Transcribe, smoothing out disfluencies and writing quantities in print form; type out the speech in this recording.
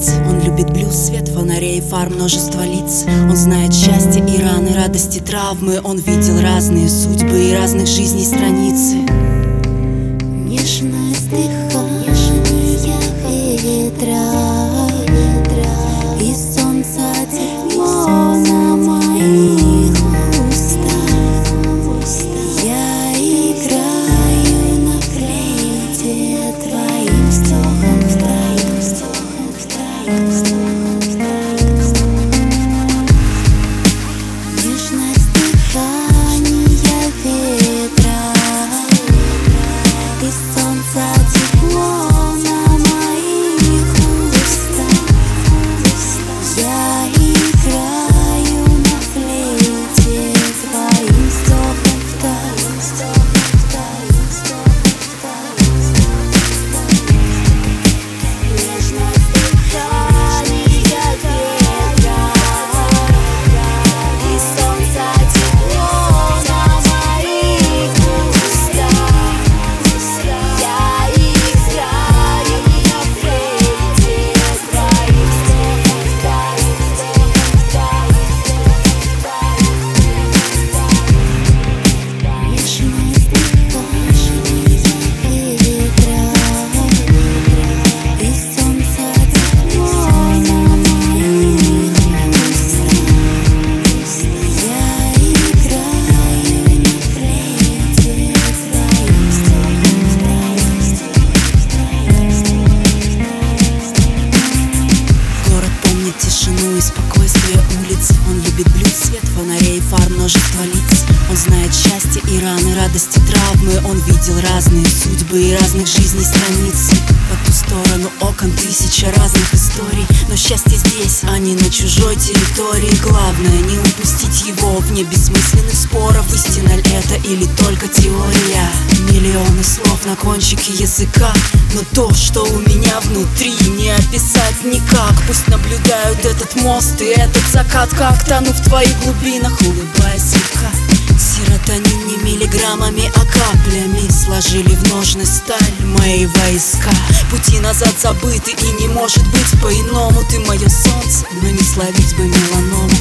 улиц. Он любит блюз, свет фонарей, фар, множество лиц. Он знает счастье и раны, радости, травмы. Он видел разные судьбы и разных жизней страницы. Нежность дыхания ветра и солнца тепло на моих устах. Я играю на флейте твоим вздохом, твоим вздохом, твоим вздохом. Нежность дыхания ветра и солнца тепло на моих устах. Я играю на флейте твоим вздохом, твоим вздохом, твоим вздохом. Нежность дыхания ветра и солнца тепло на моих устах. Я играю на флейте твоим вздохом, твоим вздохом, твоим. Нежность дыхания ветра и солнца тепло на моих устах. Я играю на флейте твоим вздохом, твоим вздохом. Город помнит тишину и спокойствие улиц. Он любит блюз, свет фонарей, фар, множество лиц. Он знает счастье и раны, радости, травмы. Он видел разные судьбы и разных жизней страницы. По ту сторону окон тысяча разных историй, но счастье здесь, а не на чужой территории. Главное не упустить его вне бессмысленных споров. Истина ли это или только теория? Миллионы слов на кончике языка, но то, что у меня внутри, не описать никак. Пусть наблюдают этот мост и этот закат, как тону в твоих глубинах, улыбаясь слегка. Серотонин не миллиграммами, а каплями сложили в ножны сталь мои войска. Пути назад забыты и не может быть по-иному. Ты мое солнце, но не словить бы меланому.